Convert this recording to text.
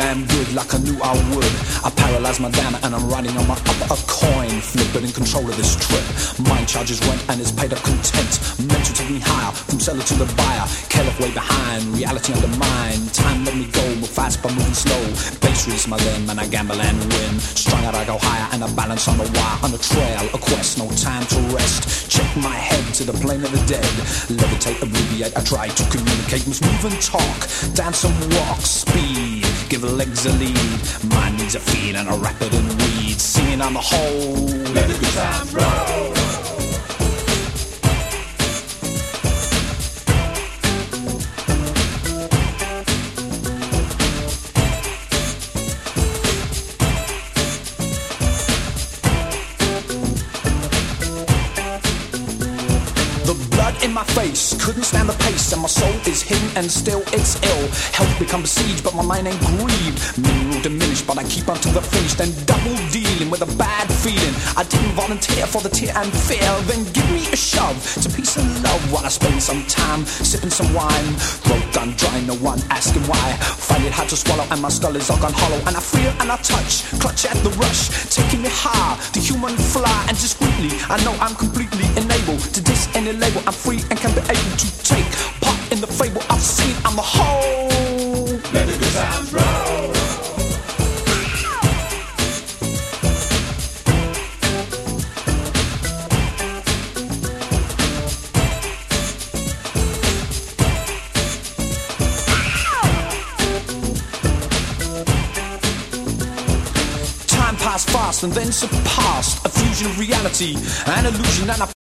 damn good like I knew I would. I paralyzed my damn and I'm riding on my a coin flip, but in control of this trip. Mind charges rent and it's paid up content. Meant to take me higher, from seller to the buyer. Caliph way behind, reality undermined. Time let me go, move fast but moving slow. Base release my limb and I gamble and win. Strung out I go higher and I balance on the wire. On a trail, a quest, no time to rest. Check my head to the plane of the dead. Levitate, abbreviate, I try to communicate. Must move and talk, dance and walk. Speed, give legs a lead. Mind needs a feed and a rapid and weed. Singing on the whole, let the good times roll. In my face, couldn't stand the pace, and my soul is hidden and still it's ill. Health become besieged, but my mind ain't grieved. Mineral diminished, but I keep on to the finish. Then double dealing with a bad feeling. I didn't volunteer for the tear and fear. Then give me a shove to peace and love while I spend some time sipping some wine. Throat done dry, no one asking why. Find it hard to swallow and my skull is all gone hollow. And I feel and I touch, clutch at the rush, taking me high, the human fly. And discreetly, I know I'm completely enabled to diss any label. I'm free and can be able to take part in the fable I've seen. I'm the whole. Let the good times roll. Time passed fast and then surpassed. A fusion of reality and illusion, and I